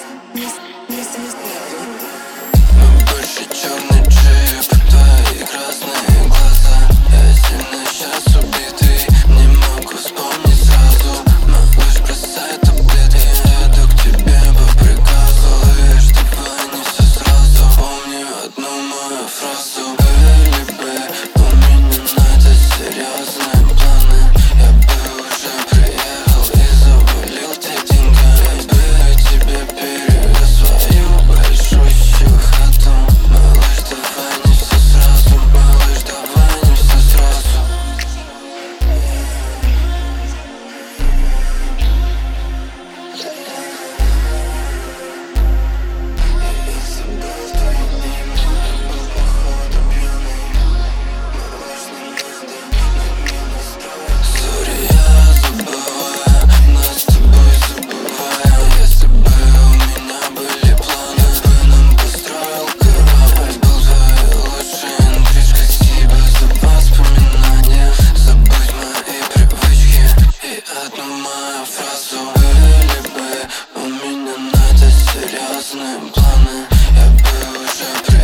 Больше черный джип, твои красные глаза. Я сильно сейчас убитый, не могу вспомнить сразу. Малыш, бросай таблетки, я иду к тебе по приказу. Лишь давай не все сразу, помни одну мою фразу. Либо у меня на это серьезные планы. Я бы уже приехал и завалил те деньгами. Я бы тебе перевез свою большущую хату. Малыш, давай не все сразу, малыш, давай не все сразу. Я забыл твое имя, был походу пьяный. Малыш, не надо на меня строить. Сори, я забываю, нас с тобой забываю. Если бы у меня были планы, бы нам построил корабль. Был твоей лучшей интрижкой, спасибо за воспоминания. Забудь мои привычки и одну мою фразу. Были бы у меня на это серьезные планы. Я бы уже